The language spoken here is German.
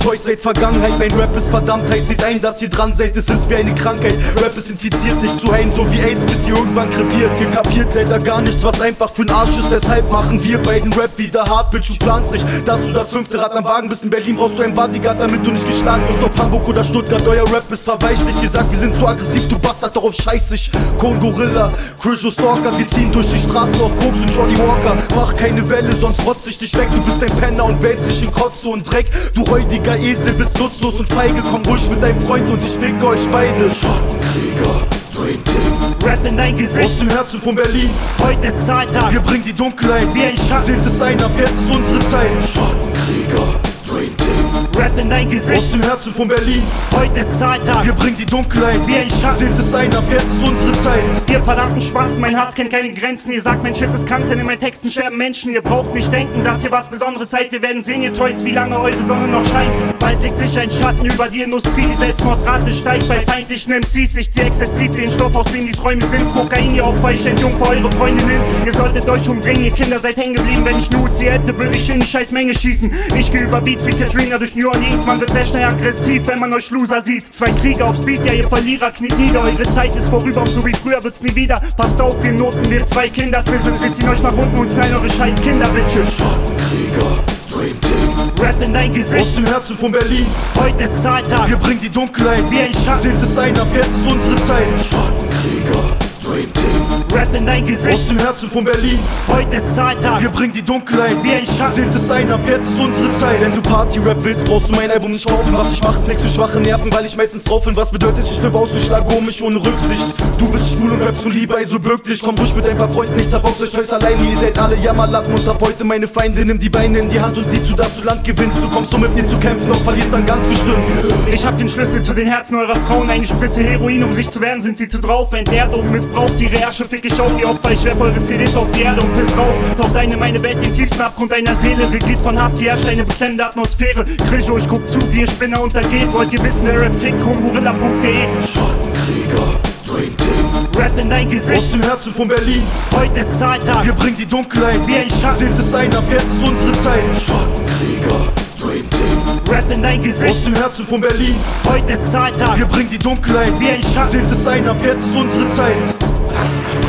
Toys seid Vergangenheit. Mein Rap ist Verdammtheit, seht ein, dass ihr dran seid, es ist wie eine Krankheit. Rap ist infiziert, nicht zu heilen, so wie AIDS, bis ihr irgendwann krepiert. Ihr kapiert leider gar nichts, was einfach für'n Arsch ist. Deshalb machen wir beiden Rap wieder hart, Bitch, du planst nicht, dass du das 5. Rad am Wagen bist. In Berlin brauchst du einen Bodyguard, damit du nicht geschlagen wirst. Ob Hamburg oder Stuttgart, euer Rap ist verweichlicht. Ihr sagt, wir sind zu aggressiv, du Bastard, darauf scheiß ich. Kohn Gorilla, Krisho Stalker, wir ziehen durch die Straße auf Koks und Johnny Walker. Mach keine Welle, sonst rotz ich dich weg. Du bist ein Penner und wälzt dich in Kotze und Dreck. Du räudiger Esel, bist nutzlos und feige. Komm ruhig mit deinem Freund und ich ficke euch beide. Schattenkrieger, Dream Team. Rap in dein Gesicht, Aus dem Herzen von Berlin, heute ist Zahltag. wir bringen die Dunkelheit Wie ein Schatten. Seht es ein, ab jetzt ist unsere Zeit. Schattenkrieger, Dream Team. Rap in dein Aus Gesicht, dem Herzen von Berlin, heute ist Zahltag. wir bringen die Dunkelheit Wie ein Schatten. Seht es ein, ab jetzt ist unsere Zeit. Ihr verdammten Spaß, mein Hass kennt keine Grenzen. Ihr sagt, mein Shit ist krank, denn in meinen Texten sterben Menschen. Ihr braucht nicht denken, dass ihr was Besonderes seid. Wir werden sehen, ihr Toys, wie lange eure Sonne noch scheint. Bald legt sich ein Schatten über die Industrie. Die Selbstmordrate steigt bei feindlichen MCs. Ich zieh exzessiv den Stoff, aus dem die Träume sind. Kokain, ihr Opfer, ich entjungfer eure Freundinnen. Ihr solltet euch umbringen, ihr Kinder seid hängen geblieben. Wenn ich nur sie hätte, würde ich in die scheiß Menge schießen. Ich geh über Beats wie Katrina durch New Orleans. Man wird sehr schnell aggressiv, wenn man euch Loser sieht. 2 Krieger aufs Beat, ja ihr Verlierer kniet nieder. Eure Zeit ist vorüber und so wie früher wird's nie wieder. Passt auf, wir Noten, wir 2 Kinder. Das Business, wir ziehen euch nach unten und knallen eure scheiß Kinderbitches. Schattenkrieger, Dream Team. Rap in dein Aus Gesicht, dem Herzen von Berlin, heute ist Zahltag. wir bringen die Dunkelheit Wie ein Schatten. Seht es ein, ab jetzt ist unsere Zeit. Schattenkrieger, Dream Team. Rap in dein Aus Gesicht, dem Herzen von Berlin, heute ist Zahltag. wir bringen die Dunkelheit Wie ein Schatten. Seht es ein, ab jetzt ist unsere Zeit. Wenn du Party-Rap willst, brauchst du mein Album nicht kaufen. Was ich mache, ist nix für schwache Nerven, weil ich meistens drauf bin. Was bedeutet, ich verbaust mich, schlag um mich ohne Rücksicht. Du bist schwul und rappst von Liebe, also wirklich. Komm ruhig mit ein paar Freunden, ich zerbaust euch Toys alleine. Ihr seid alle Jammerlappen und hab heute meine Feinde. Nimm die Beine in die Hand und sieh zu, dass du Land gewinnst. Du kommst, um mit mir zu kämpfen, doch verlierst dann ganz bestimmt. Ich hab den Schlüssel zu den Herzen eurer Frauen. Eine Spritze Heroin, um sich zu wehren, sind sie zu drauf. Entehrt und missbraucht ihre Ärsche, fick ich auf die Opfer. Ich werf eure CDs auf die Erde und piss drauf. Taucht eine meine Welt den tiefsten Abgrund deiner Seele. Regiert von Hass, hier herrscht eine beklemmende Atmosphäre. Krisho, ich guck zu, wie ihr Spinner untergeht. Wollt ihr wissen, wer Rap fickt? Gorilla.de. Schattenkrieger, Dream Team. Rap in dein Aus Gesicht, dem Herzen von Berlin, heute ist Zahltag. wir bringen die Dunkelheit Wie ein Schatten. Seht es ein, ab jetzt ist unsere Zeit. Schattenkrieger, Dream Team. Rap in dein Aus Gesicht, dem Herzen von Berlin, heute ist Zahltag. wir bringen die Dunkelheit Wie ein Schatten. Seht es ein, ab jetzt ist unsere Zeit.